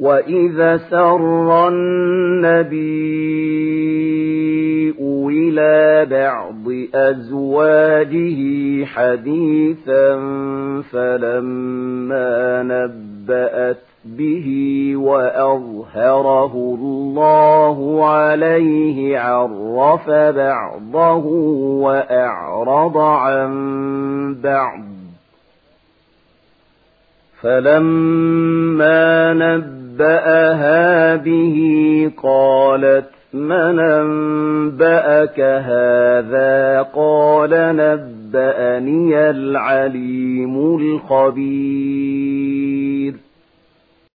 وإذا سر النبي إلى بعض أزواجه حديثا فلما نبأت به وأظهره الله عليه عرف بعضه وأعرض عن بعض فلما نبأها به قالت من أنبأك هذا قال نبأني العليم الخبير